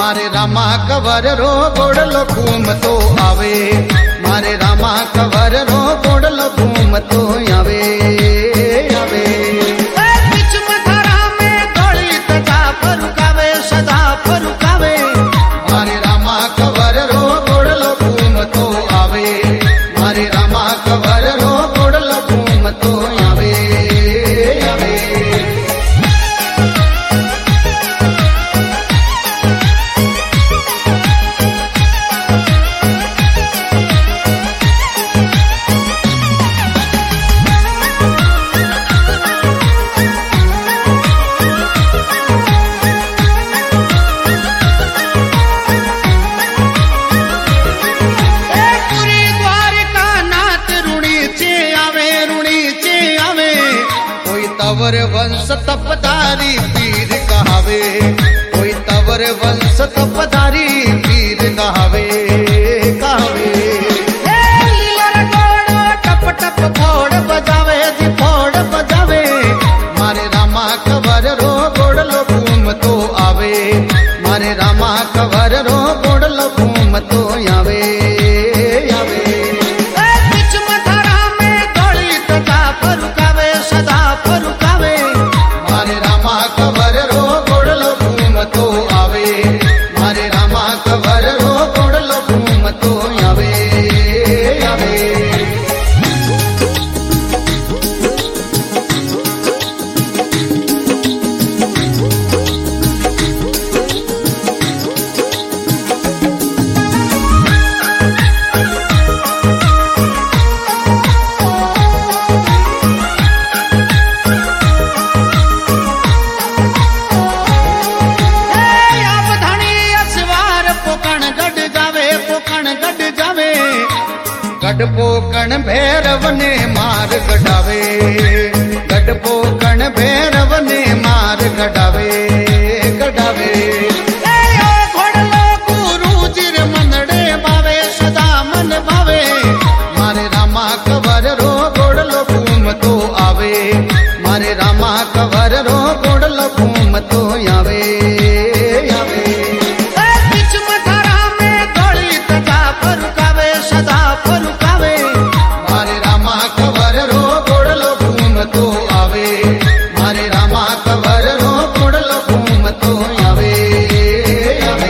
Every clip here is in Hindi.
मारे रामा कवर रो गोड़लो घूम तो आवे, मारे रामा कवर रो गोड़लो घूम तो आवे आवे। बीच मथारा में दौड़ी तजा फरुकावे सदा फरुकावे, मारे रामा कवर रो गोड़लो घूम तो आवे, मारे रामा कवर रो गोड़लो घूम तो आवे आवे। तवर वंश तपधारी पीर कहावे, कोई तवर वंश तपधारी पीर कहावे कहावे। लीलर गोड़ो टप टप फोड़ बजावे जी फोड़ बजावे, मारे रामा कवर रो गोड़लो घूम तो आवे, मारे रामा कवर रो गोड़लो घूम तो आवे आवे। बीच मथारा में दौड़ी तजा फरुकावे सदा फरुकावे, मारे रामा कवर रो गोड़लो घूम तो आवे, मारे रामा कवर रो गोड़लो घूम तो आवे आवे। गढ़पोकण भैरव ने मार गढ़ावे, गढ़पोकण भैरव ने मार गढ़ावे गढ़ावे। घोड़लो गुरु जिर मनड़े बावे सदा मन भावे, मारे रामा कवर रो गोड़लो घूम तो आवे, मारे रामा कवर रो गोड़लो घूम तो आवे आवे। बीच मथारा में दौड़ी तजा फरुकावे सदा फरुकावे, मारे रामा कवर रो गोड़लो घूम तो आवे, मारे रामा कवर रो गोड़लो घूम तो आवे आवे।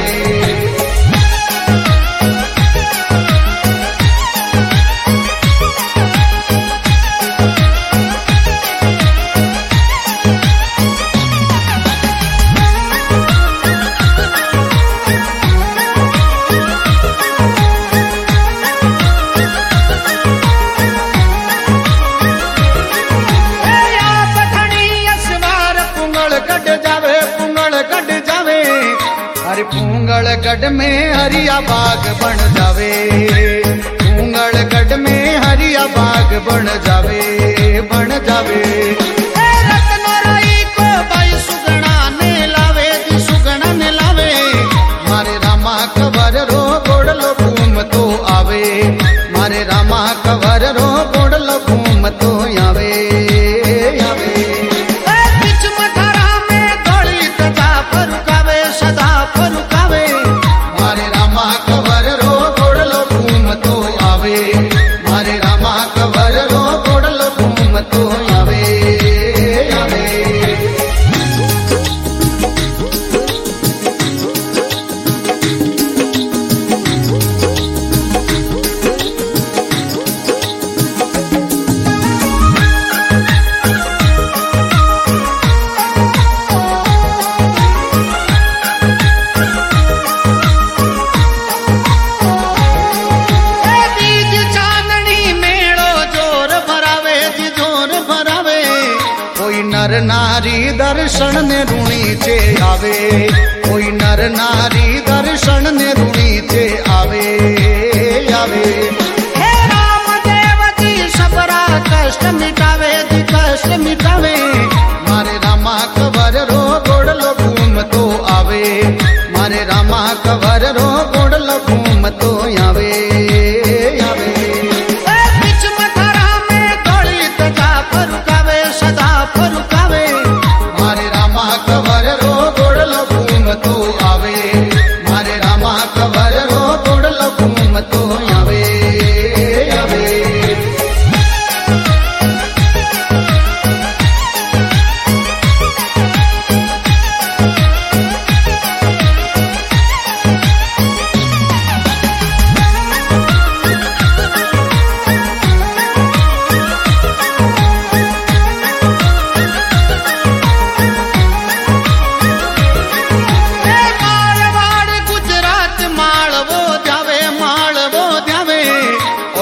हर पूंगल गढ़ में हरिया बाग बन जावे, पूंगल गढ़ में हरिया बाग बन जावे बन जावे। रत्नराई को भाई सुगना ने लावे जी सुगना ने लावे, मारे रामा कवर रो गोड़लो घूम तो आवे, मारे रामा कवर रो गोड़लो घूम तो आवे आवे। बीच मथारा में दौड़ी तजा फरुकावे सदा फरुकावे, मारे रामा कवर रो गोड़लो घूम तो आवे, मारे रामा कवर रो गोड़लो घूम तो आवे आवे। बीज चांदनी मेड़ो जोर भरावे जी जोर भरावे, कोई नर नारी दर्शन ने रूणी चे आवे, कोई नर नारी दर्शन ने रूणी चे आवे आवे। हे राम देव जी सबरा कष्ट मिटावे जी कष्ट मिटावे, मारे रामा कवर रो गोड़लो घूम तो आवे, मारे रामा कवर रो गोड़लो घूम तो आवे आवे। बीच मथारा में दौड़ी तजा फरुकावे सदा फरुकावे, मारे रामा कवर रो गोड़लो घूम तो आवे,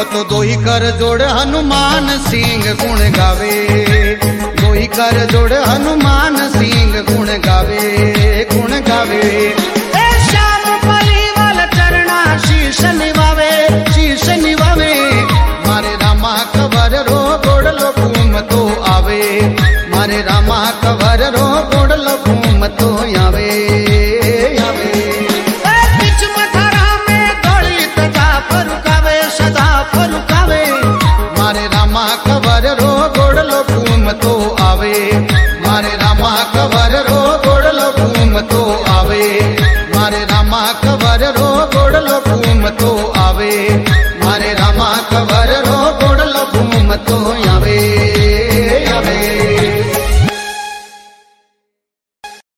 वो तो दोई कर जोड़ हनुमान सिंह गुण गावे, दोई कर जोड़ हनुमान सिंह गुण गावे, गुण गावे। ए श्याम परिवाल चरणा शीश निवावे, शीश निवावे मारे रामा कवर रो गोड़ लो घूम तो आवे, मारे रामा कवर रो गोड़ लो घूम तो आवे, आवे। बिच मथुरा में दलित जा फरुकावे, सदा फरुकावे। मारे रामा कवर रो गोड़ लो घूम तो आवे, मारे रामा कवर रो गोड़ लो घूम तो आवे, मारे रामा कवर रो गोड़ लो घूम तो आवे।